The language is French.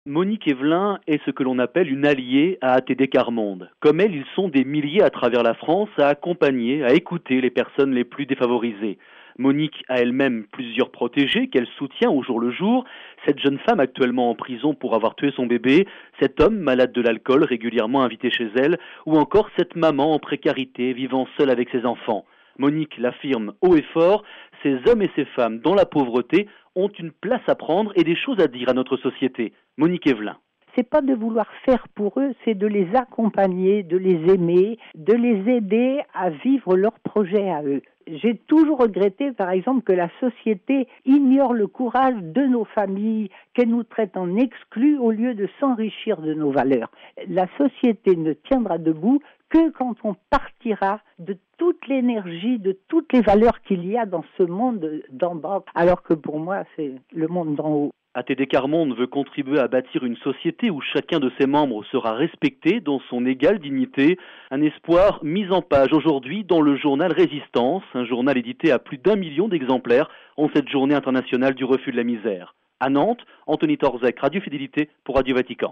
Monique Evelyn est ce que l'on appelle une alliée à ATD Quart Monde. Comme elle, ils sont des milliers à travers la France à accompagner, à écouter les personnes les plus défavorisées. Monique a elle-même plusieurs protégés qu'elle soutient au jour le jour. Cette jeune femme actuellement en prison pour avoir tué son bébé, cet homme malade de l'alcool régulièrement invité chez elle, ou encore cette maman en précarité vivant seule avec ses enfants. Monique l'affirme haut et fort, ces hommes et ces femmes dans la pauvreté ont une place à prendre et des choses à dire à notre société. Monique Evelyn. C'est pas de vouloir faire pour eux, c'est de les accompagner, de les aimer, de les aider à vivre leurs projets à eux. J'ai toujours regretté, par exemple, que la société ignore le courage de nos familles, qu'elle nous traite en exclus au lieu de s'enrichir de nos valeurs. La société ne tiendra debout que quand on partira de toute l'énergie, de toutes les valeurs qu'il y a dans ce monde d'en bas, alors que pour moi, c'est le monde d'en haut. ATD Quart Monde veut contribuer à bâtir une société où chacun de ses membres sera respecté dans son égale dignité. Un espoir mis en page aujourd'hui dans le journal Résistance, un journal édité à plus d'1 million d'exemplaires en cette journée internationale du refus de la misère. À Nantes, Anthony Torzek, Radio Fidélité pour Radio Vatican.